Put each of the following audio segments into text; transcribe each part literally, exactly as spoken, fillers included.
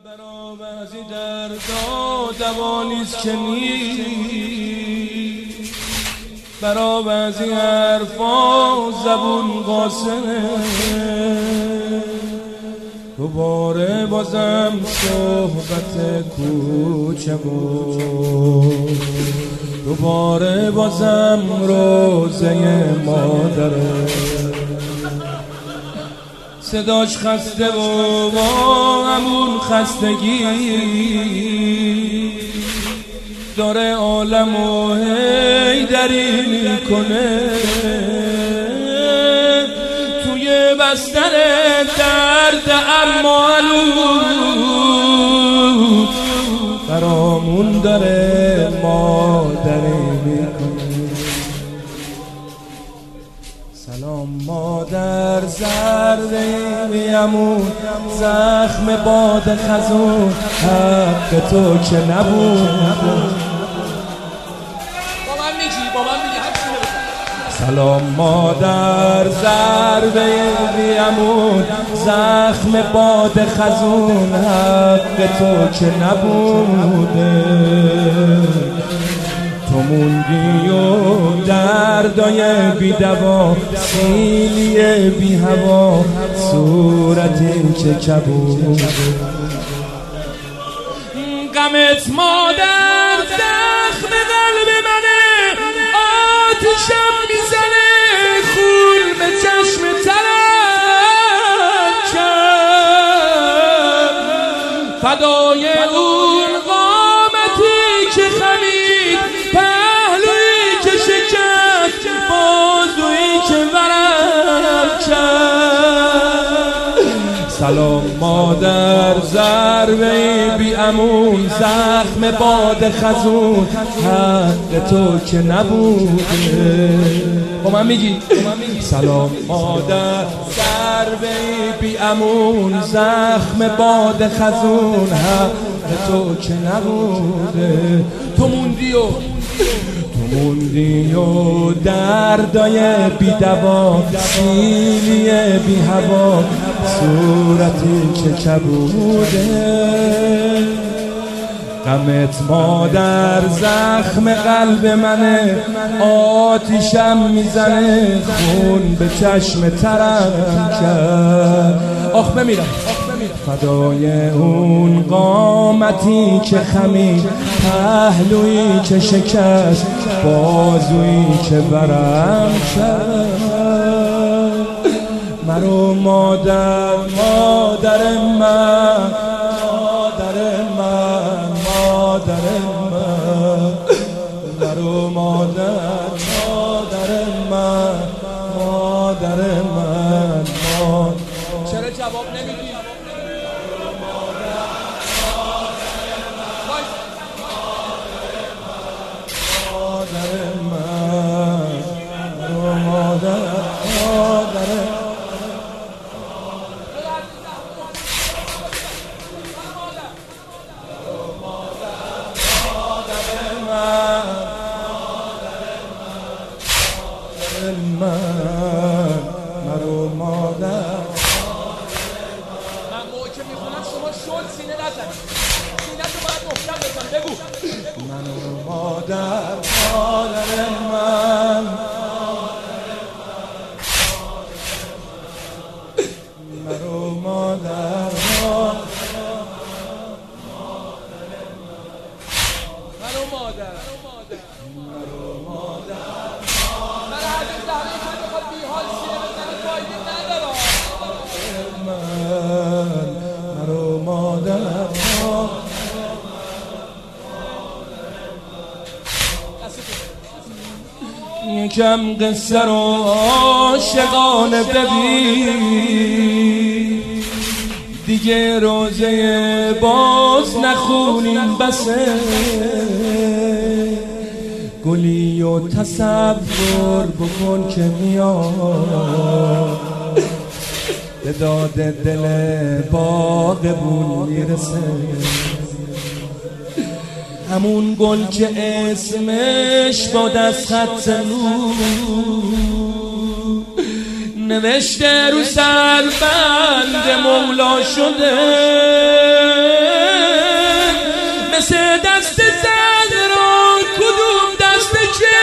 برا بعضی دردا دوا نیست که نیست، برا بعضی حرفا زبون قاصره. دوباره بازم صحبت کوچه بود، دوباره بازم روزه مادره. صداش خسته و با همون خستگی داره عالمو حیدری میکنه. توی بستر درد اما هنوز برامون داره مادری میکنه. سلام مادر زرده میمون، زخم باد خزون حق تو که نبود. سلام مادر ضربه بیامون، زخم باد خزون حق تو که نبوده. تو موندی و دردای بی دوا، سیلی بی هوا، صورتی که کبود. غمت مادر زخم قلب منه، آتیشم میزنه خون به چشم ترک کرد. فدای اون قامتی که خمید، پهلویی که شکست، بازویی که ورم کرد. سلام مادر ضربه بی امون، زخم باد خزون حق تو که نبوده. با من میگی سلام مادر ضربه بی امون، زخم باد خزون حق تو که نبوده. تو موندی و تو موندی و دردای بی دوا، سیلی بی هوا، صورتی که کبوده. غمت مادر زخم قلب منه، آتیشم میزنه خون به چشم ترم کرد. آخ بمیرم فدای اون قامتی که خمید، پهلویی که شکست، بازویی که برم کرد. مرو مادر مادر من، مادر من مادر من، مرو مادر مادر من مادر من. چرا جواب نمیدی؟ مرو مادر من موقع که میخونم شما شل سینه نزنید، سینه تو باید محکم بزن. بگو منو مادر مادر من، مرو مادر منو مادر مرو مادر. من هر این زهره که بخواد بی حال سینه بزنید فایده نداره. من مرو مادر یکم قصه رو عاشقانه ببین، دیگه روزه باز نخونیم بسه. گلی و تصور بکن که میاد، به داد دل باغبون میرسه. همون گل که اسمش با دست خط نور نوشته رو سربند مولا شده. دست زهرا کدوم دست که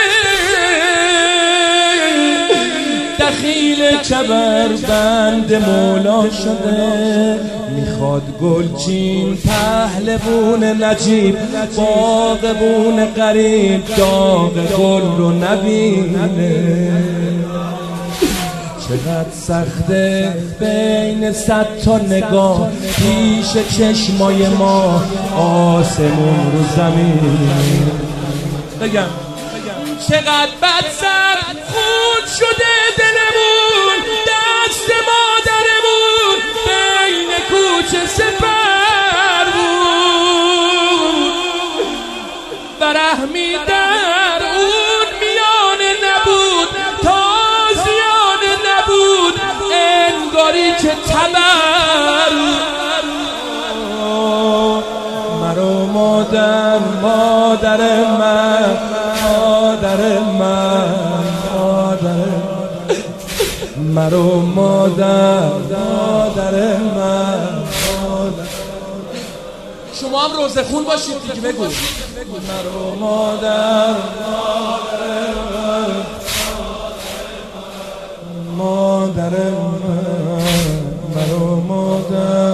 دخیل کمربند مولا شده، میخواد گلچین پهلوون نجیب باغبون غریب داغ گل رو نبینه. چقدر سخته بین صد تا نگاه پیش چشمای ما آسمون رو زمین. بگم چقدر بد سخت خون شده دلمون، دست مادرمون بین کوچه سپر بود، برهمی در اون میانه نبود، تازیانه نبود، انگاری که تبر. مرو مادر مادر من مادر من مادر مرو مادر مادر من مادر. شما هم روزه خون باشید دیگه. بگو مرو مادر مادر مادر من مرو مادر.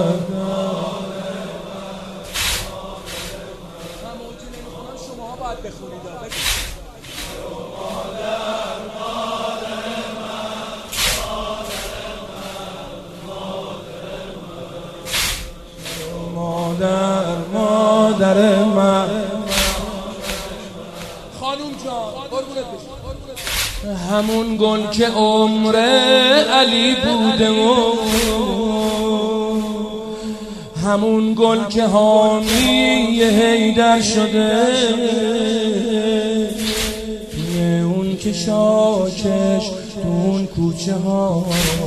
شما باید بخونید. مادر مادر من. خانوم جان قربونت بشم. همون گل که عمر علی بوده و همون گل که حامی حیدر شده، یه اون که شاکش تو اون کوچه ها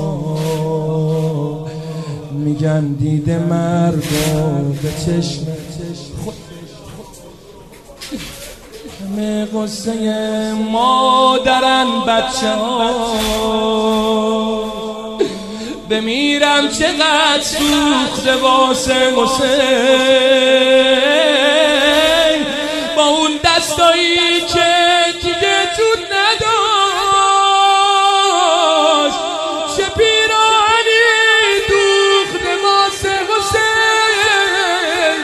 میگن دیده مردم به چشم همه قصه مادرن بچه ها. بمیرم چقدر سوخته واسه حسین با اون دستایی که دیگه جون نداشت، چه پیراهنی دوخته واسه حسین.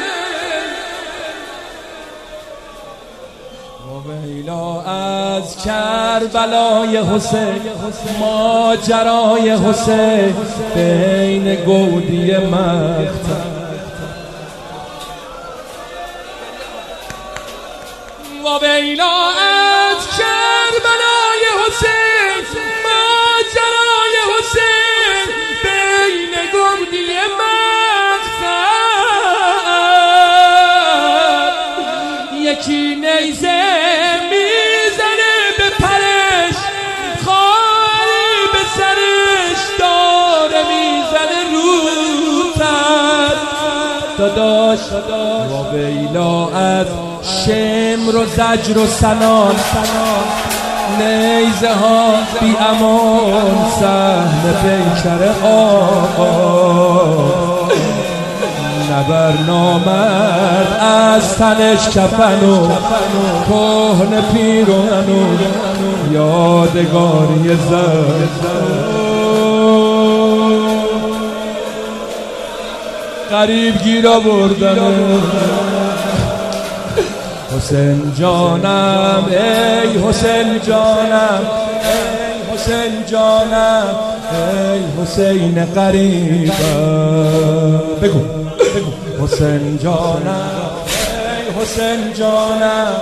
و ویلا از کربلای حسین ماجرای حسین بین گودی مقتل. و ویلا از کربلای حسین ماجرای حسین بین گودی مقتل. یکی نیزه میزنه به پرش، خواهی به سرش داره میزنه رو تر. داداش و ویلا از شمر و زجر و سنان نیزه ها بی امان سهم پیکر آقا. نبر نامرد از تنش کفن و کهن پیرانو یادگاری زد. غریب گیرا بردن حسین جانم ای حسین جانم ای حسین جانم ای حسین غریبم. بگو بگو حسین جانم ای حسین جانم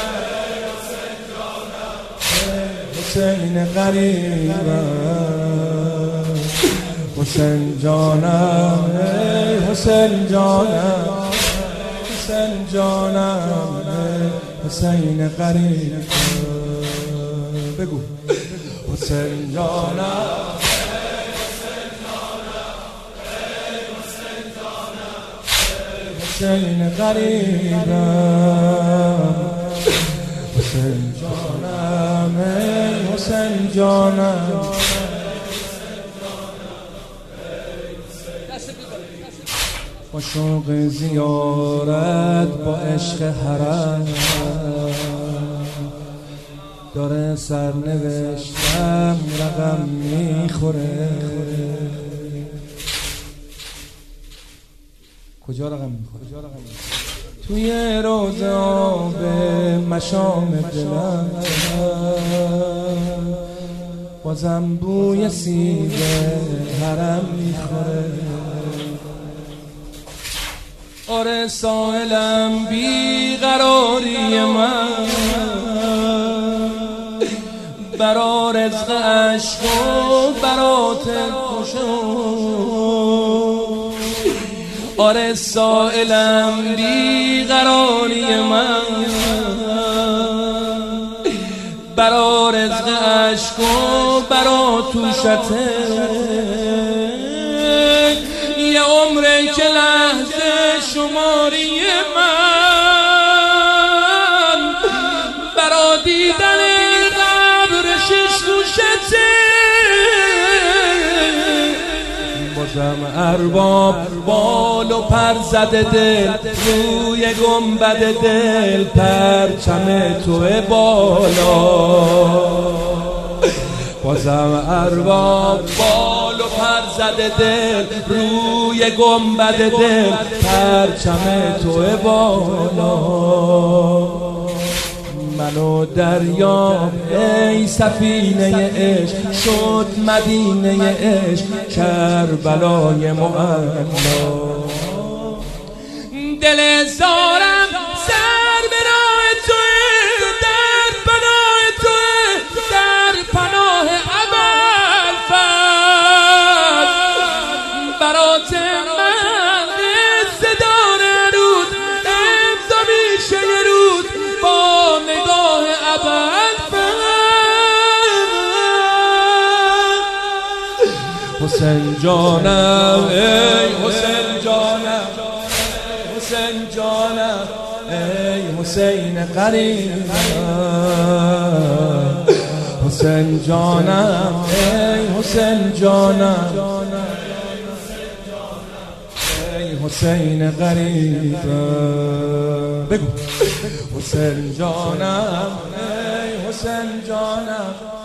ای حسین غریبم. حسین جانم ای حسین جانم حسین جانم ای حسین غریبم. بگو حسین جانم حسین غریبم. حسین جانم ای حسین جانم. با شوق زیارت با عشق حرم داره سرنوشتم رقم میخوره. کجا رقم میخوره؟ توی روزه آب مشام دلم بازم بوی سیب حرم میخوره. آره سائلم بیقراری من برا رزق عشق و برا تلخوشو. آره سائلم بیقراری من برا رزق عشق و برا توشته. یه عمره که لحظه شماری من برا دیدن قبر شش گوشته. بازم ارباب بال و پر زده دل روی گنبد دل پرچم توه بالا. بازم ارباب بال و پر زده دل روی گنبد دل پرچم توه بالا. منو دریاب ای سفینه عشق شد مدینه عشق کربلای معلا. دل زارم سر به راه توه در پناه توه در پناه ابوالفضل. برات من قصه داره رود امضا میشه یه رود با نگاه ابوالفضل. حسین جانم ای حسین جانم حسین جانم ای حسین قریبم. حسین جانم ای حسین جانم ای حسین قریبم. بگو حسین جانم ای حسین جانم